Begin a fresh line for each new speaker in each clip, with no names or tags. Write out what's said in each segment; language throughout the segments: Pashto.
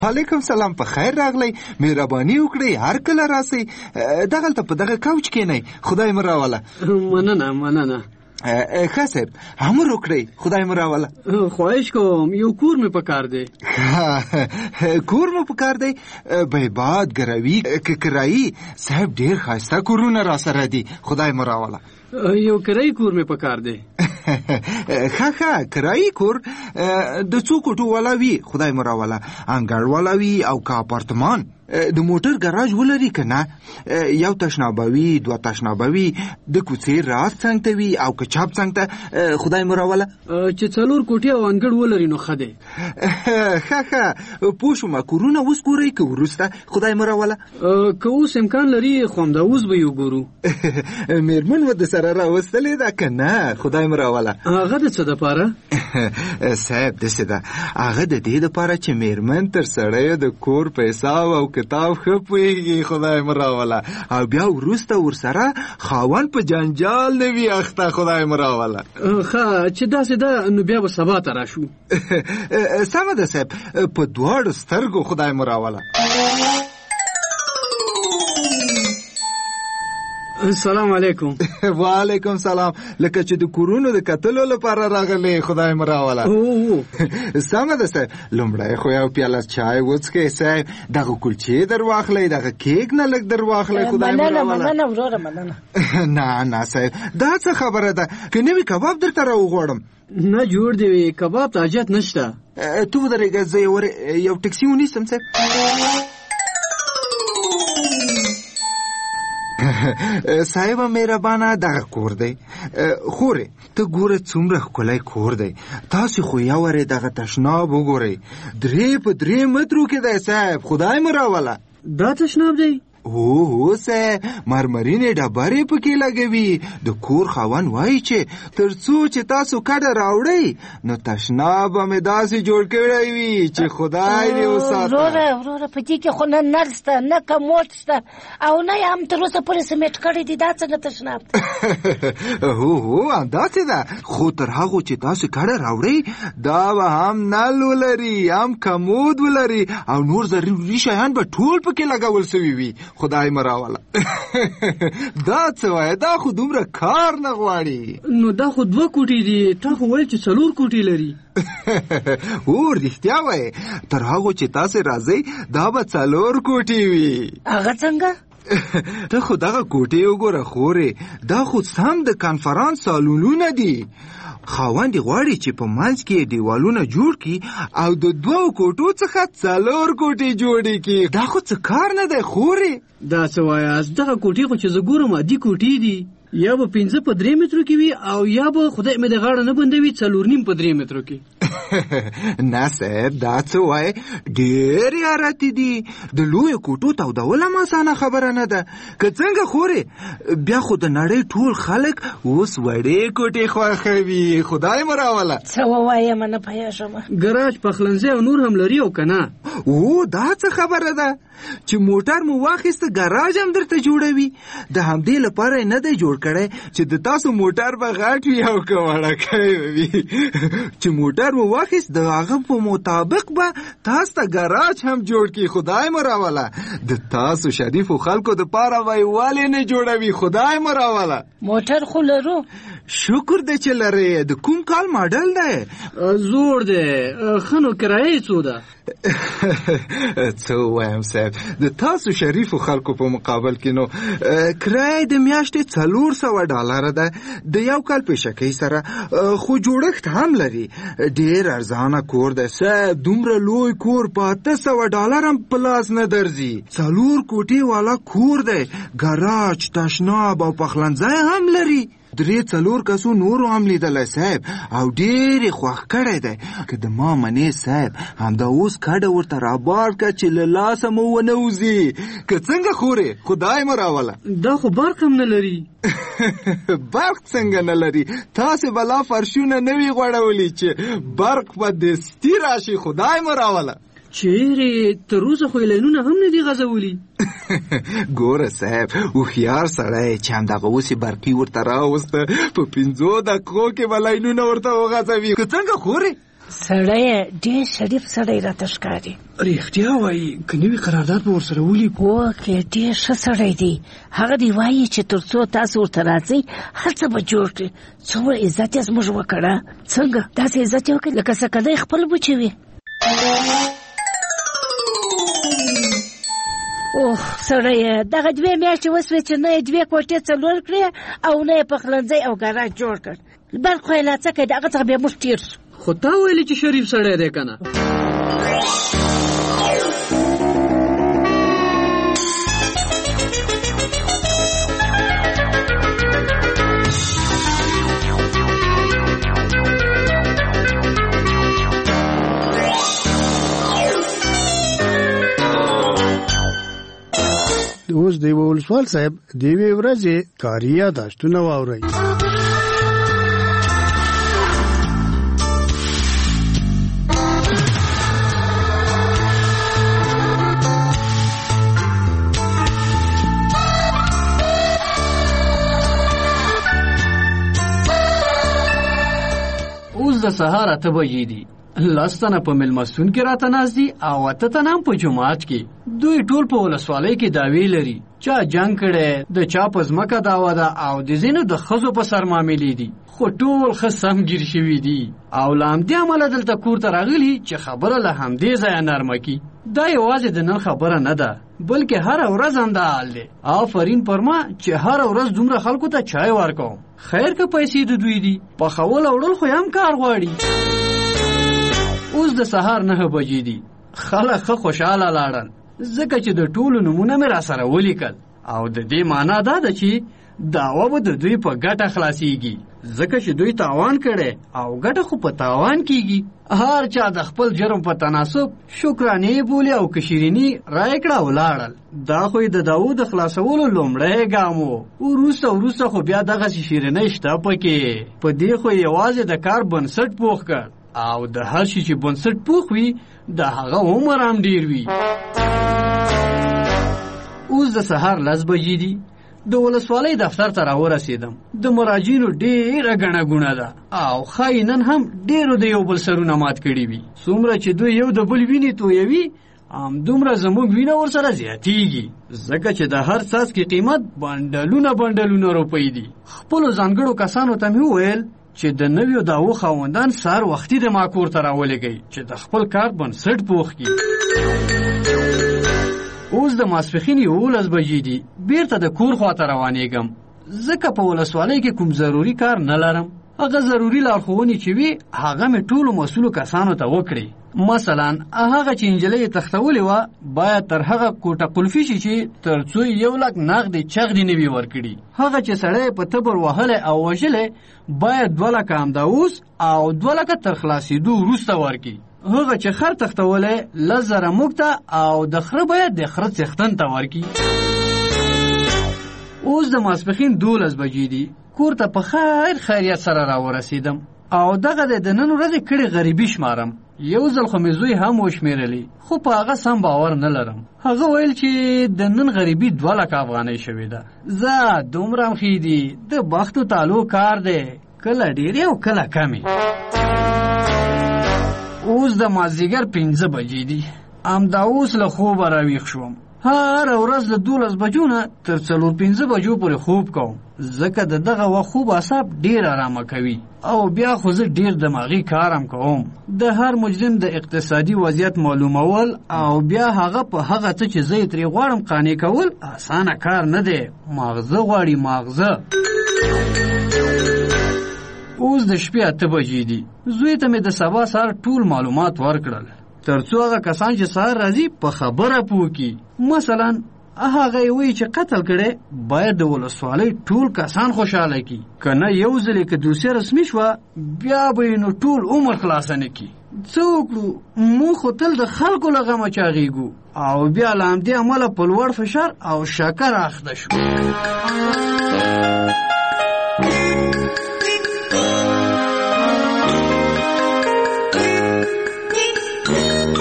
علیکم سلام، په خیر راغلی. مهرباني وکړئ هر کله راسئ. دغلته په دغه کوچ کېنئ. خدای مو راوله.
مننه.
ښه صاحب، امر وکړئ. خدای مو راوله.
خواهش کوم، یو کور مې پکار دی.
کور مو پکار دی؟ بیباد، ګروي، کرایي. صاحب ډېر ښایسته کورونه را سره دي. خدای مو راوله.
یو کرایي کور مې پکار دی.
ښه کرایي کور د څو کوټو والا وي. خدای مو راوله. انګړ والا وي او که اپارتمان. د موټر ګراج ولري که نه؟ یو تشنابه وي، 2 تشنابه وي، د کوڅې راست څنګ ته وي او که چپ څنګ ته. خدای مو راوله.
چې 4 کوټې او انګړ ولري نو ښه دی.
ښه پوه شوم. کورونه اوس ګورئ که وروسته؟ خدای مو راوله.
که اوس امکان لري خو همداوس به یې وګورو.
مېرمن مو د سره راوستلې ده که نه؟ خدای مو راوله.
هغه د څه دپاره؟
صاحب داسې ده، هغه د دې دپاره چې مېرمن تر سړیو د کور په حساب او کتاب ښه پوهېږي. خدای مو راوله. او بیا وروسته ورسره خاوند په جنجال نه وي اخته. خدای مو راوله.
ښه چې داسې ده نو بیا به سبا ته راشو.
سمه ده صاحب، په 2 سترګو. خدای مو راوله.
السلام علیکم.
وعلیکم سلام. لکه چې د کورونو د کتلو لپاره راغلی. خدای مو راوله. سمه ده صاحب، لومړی خو یو پیاله چای وڅښئ صاحب. دغه کلچې در واخلئ، دغه کیک نه لږ در واخلئ. خدای مو راوله.
مننه وروره، مننه.
نه صاحب، دا څه خبره ده؟ که نوي کباب درته راوغواړم؟
نه جوړ دی، کباب ته حاجت نشته.
ته ودرېږه، زه یو ټکسي ونیسم صاحب. صاحب مهربانه، دغه کور دی. خورې ته ګوره څومره ښکلی کور دی. تاسو خو یوارې دغه تشناب وګورئ. 3 په 3 مترو کې دی صاحب. خدای مو راوله.
دا تشناب دی؟
هو صاحب، مرمرینې ډبرې پکې لګوي. د کور خاوند وایي چې تر څو چې تاسو کډه راوړئ نو تشناب به مې داسې جوړ کړی وي چې خدای دې وساته.
وروره په دې کې خو نه نل شته، نه کموډ شته، او نه یې هم تر اوسه پورې سمیټ کړی دي. دا څنګه تشناب؟
هو همداسې ده، خو تر هغو چې تاسو کډه راوړئ دا به هم نل ولري، هم کموډ ولري، او نور ضروري شیان به ټول پکې لګول سوي وي. خدای مو راوله. دا څه وایه؟ دا خو دومره کار نه غواړي.
نو دا خو 2 کوټې دي، تا خو ویل چې 4 کوټې لري.
رښتیا وایې. تر هغو چې تاسو راځئ دا به 4 کوټې وي.
هغه څنګه؟
ته خو دغه کوټې وګوره خورې، دا خو سم د کانفرانس سالونونه دي. خاوند غواړي چې په منځ کې دیوالونه جوړ کړي او د 2 کوټو څخه 4 کوټې جوړې کړي. دا خو څه کار نه دی خورې.
دا څه وایاست؟ دغه کوټې خو چې زه ګورم عادي کوټې دي. یا به 5 په 3 مترو کې وي او یا به خدای مې د غاړه نه بندوي 4.5 په 3 مترو کې.
نه صاحب، دا څه وایي؟ ډېر یاراتې دي. د لویو کوټو تودول هم اسانه خبره نه ده. که څنګه خورې، بیا خو د نړۍ ټول خلک اوس وړې کوټې خوښوي. خدای مو راوله.
څه ووایم نه پوهېږم.
ګراج، پخلنځی او نور هم لري او که نه؟
دا څه خبره ده چې موټر مو واخیسته ګراج هم درته جوړوي؟ د همدې لپاره نه دی جوړ کړی چې د تاسو موټر به غټ وي او که وړکی وي. چې موټر مو واخیست د هغه په مطابق به تاسو ته ګراج هم جوړ کړي. خدای مو راوله. د تاسو شریفو خلکو دپاره به یې ولې نه جوړوي؟ خدای مو راوله.
موټر خو لرو.
شکر دی چې لرې. د کوم کال ماډل دی؟
زوړ دی. ښه نو کرایه یې څو ده؟
څه ووایم صاحب، د تاسو شریفو خلکو په مقابل کې نو کرایه د میاشتې $400 ده. د 1 کال پیشکۍ سره، خو جوړښت هم لري. ډېر ارزانه کور دی صاحب. دومره لوی کور په $800 هم په لاس نه درځي. 4 کوټې والا کور دی. ګراج، تشناب او پخلنځی هم لري. 3-4 کسو نورو هم لیدلی صاحب، او ډېر یې خوښ کړی دی. که د ما منې صاحب، همدا اوس کډه ورته رابار که چې له لاسه مو ونه وځي. که څنګه خورې؟ خدای مو راوله.
دا خو برق هم نه لري.
برق څنګه نه لري؟ تاسې به لا فرشونه نه وي غوړولی چې برق به دستي راشي. خدای مو راوله.
چیرې تر اوسه خو لینونه هم نه دي غځولي.
ګوره صاحب، هوښیار سړی چې همدغه اوس یې برقي ورته راوسته، په 5 دقیقو کې به لینونه ورته وغځوي. که څنګه خورې؟
سړی ډېر شریف سړی راته ښکاري.
رښتیا وایي که نوي قرارداد به ورسره ولیکو.
اوکې ډېر ښه سړی دی. هغه دی وایي چې تر څو تاسو ورته راځئ هر څه به جوړ کړي. څومره عزت یې زموږ وکړه. څنګه داسې عزت یې وکړي لکه سکلی خپل بچی وي. اوه سړی دغه 2 میاشتې وسوې چې نه یې 2 کوټې څلور کړې او نه یې پخلنځی او ګراج جوړ کړ. برق خو یې لا څه کوي د هغه څخه بیا موږ تېر شو.
خو تا ویلې چې شریف سړی دی که نه؟
اوس د ولسوال صاحب د یوې ورځې کاري یاداشتونه واورئ.
اوس د سهار 8 بجې دي. 10 تنه په مېلمستون کې راته ناست دي او 8 تنه هم په جومات کې. دوی ټول په ولسوالۍ کې دعوې لري. چا جنګ کړی، د چا په ځمکه دعوه ده او د ځینو د ښځو په سر معاملې دي. خو ټول ښه سم ګیر شوي دي او له همدې امله دلته کور ته راغلي چې خبره له همدې ځایه نرمه کي. دا یوازې د نن خبره نه ده بلکې هره ورځ همدا حال دی. آفرین پر ما چې هره ورځ دومره خلکو ته چای ورکوم. خیر که پیسې د دوی دي، پخول او وړل خو هم کار غواړي. اوس د سهار 9 بجې دي. خلک ښه خوشحاله لاړل ځکه چې د ټولو نومونه مې راسره ولیکل او د دې معنا دا ده چې دعوه به د دوی په ګټه خلاصیږي ځکه چې دوی تاوان کړي او ګټه خو په تاوان کیږي. هر چا د خپل جرم په تناسب شکرانې بولي او کشیرینی رای کړه ولاړل. دا خو د داود خلاصولو لومړی ګام و. وروسته خو بیا دغه شیرینی شته پکې. په دې خو یوازې د کار بنسټ پوخ کړ او د هر شي چې بنسټ پوخ وي د هغه عمر هم ډیر وي. اوس د سهار 10 بجې دي. د ولسوالۍ دفتر ته راورسېدم. د مراجعینو ډېره ګڼه ګوڼه ده او ښایي نن هم ډېرو د یو بل سرونه مات کړي وي. څومره چې دوی یو د بل وینې تویوي همدومره زموږ وینه ورسره زیاتیږي ځکه چې د هر څاڅکي قیمت بنډلونه روپۍ دي. خپلو ځانګړو کسانو ته مې وویل چې د نویو دعوو خاوندان سهار وختي د ما کور ته راولېږئ چې د خپل کار بنسټ پوخ کړي. اوس د ماسپښین 11 بجې دي. بیرته د کور خواته روانېږم ځکه په ولسوالۍ کې کوم ضروري کار نه لرم. هغه ضروري لارښوونې چې وي هغه مې ټولو مسؤلو کسانو ته وکړي. مثلا هغه چې نجلۍ تختولې وه باید تر هغه کوټه قلفي شي چې تر څو 1 لک نغدې چغدې نه وي ورکړي. هغه چې سړی په تبر وهلی او وژلی باید 2 لکه همدا اوس او 2 لکه تر خلاصېدو وروسته ورکړي. هغه چې خر تختولی 10,000 موږ ته او د خره باید د خره څښتن ته ورکړي. اوس د ماسپښین 12 بجې دي. کور ته په خیریت سره راورسېدم او دغه د نن ورځې کړې غریبي شمارم. یو ځل خو مې زوی هم وشمېرلې خو په هغه سم باور نه لرم. هغه ویل چې د نن غریبي 2 لکه افغانۍ شوې ده. زه دومره هم ښې دي د بختو تالو کار دی کله ډېرې او کله کمې. اوس د مازدیګر 5 بجې دي. همدا اوس له خوبه راویښ شوم. هره ورځ له 12 بجو نه تر 4-5 بجو پورې خوب کوم ځکه د دغه وخت خوب اعصاب ډېر ارامه کوي او بیا خو زه ډېر دماغي کارم کوم. د هر مجرم د اقتصادي وضعیت معلومول او بیا هغه په هغه څه چې زه یې ترې غواړم قانع کول اسانه کار نه دی. ماغزه غواړي ماغزه. اوس د شپې 8 بجې دي. زوی ته مې د سبا سهار ټول معلومات ورکړل تر څو هغه کسان چې سهار راځي په خبره پوه کړي. مثلا هغه یې وایي چې قتل کړی باید د ولسوالۍ ټول کسان خوشحاله کړي که نه یو ځل یې که دوسیه رسمي شوه بیا به یې نو ټول عمر خلاصه نه کړي. څه وکړو موږ خو تل د خلکو له غمه چاغېږو او بیا له همدې امله په لوړ فشار او شکر اخته شو.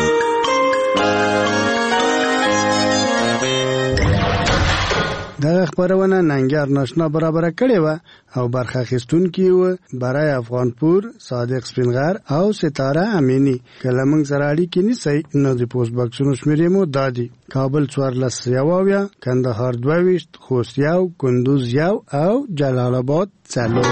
دا خبرونه ننګیار ناشنا برابر کړي و او برخه اخیستونکي و برای افغانپور صادق سپینغر او ستاره امینی کلمنګ سره اړیکې نیسي نو د پوسټ باکسونو شمیرې مو دادي کابل 14 یاویا کندهار 22 خوست 1 کندوز 1 او جلال آباد 4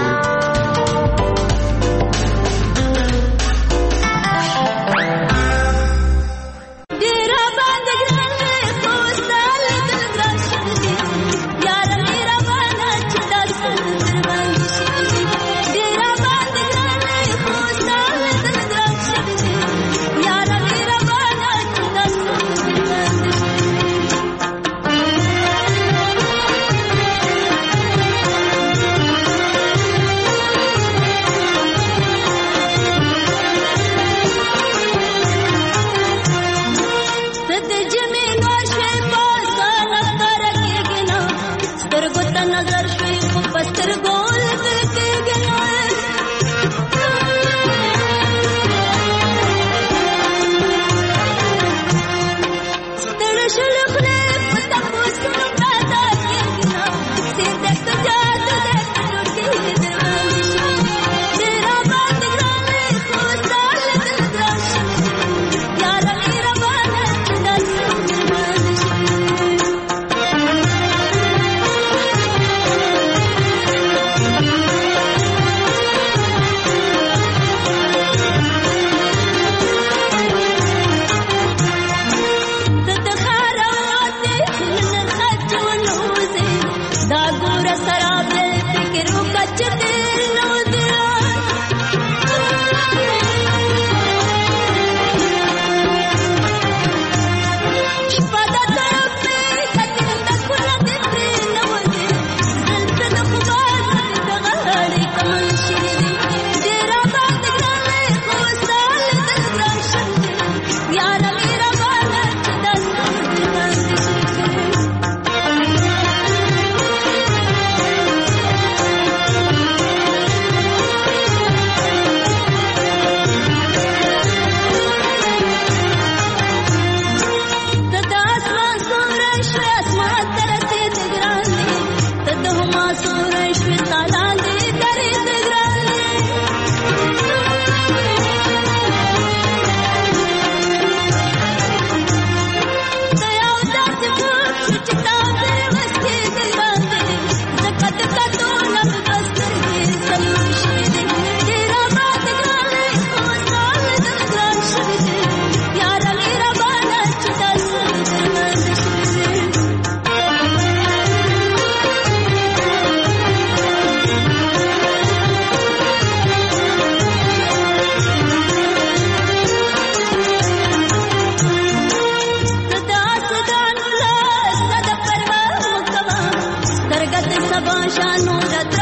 Sabah şanı